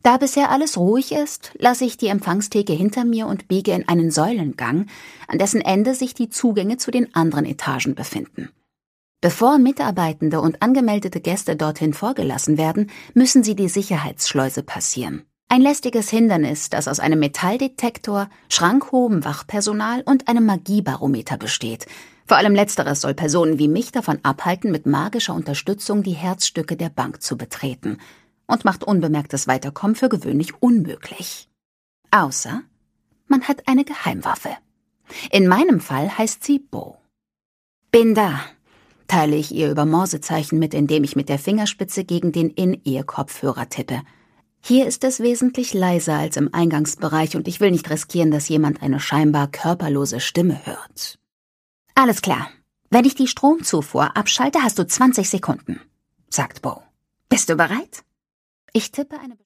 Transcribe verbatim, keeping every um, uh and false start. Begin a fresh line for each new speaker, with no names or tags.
Da bisher alles ruhig ist, lasse ich die Empfangstheke hinter mir und biege in einen Säulengang, an dessen Ende sich die Zugänge zu den anderen Etagen befinden. Bevor Mitarbeitende und angemeldete Gäste dorthin vorgelassen werden, müssen sie die Sicherheitsschleuse passieren. Ein lästiges Hindernis, das aus einem Metalldetektor, schrankhohem Wachpersonal und einem Magiebarometer besteht. Vor allem letzteres soll Personen wie mich davon abhalten, mit magischer Unterstützung die Herzstücke der Bank zu betreten und macht unbemerktes Weiterkommen für gewöhnlich unmöglich. Außer man hat eine Geheimwaffe. In meinem Fall heißt sie Bo. »Bin da«, teile ich ihr über Morsezeichen mit, indem ich mit der Fingerspitze gegen den In-Ear-Kopfhörer tippe. Hier ist es wesentlich leiser als im Eingangsbereich und ich will nicht riskieren, dass jemand eine scheinbar körperlose Stimme hört. »Alles klar. Wenn ich die Stromzufuhr abschalte, hast du zwanzig Sekunden«, sagt Bo. »Bist du bereit?« Ich tippe eine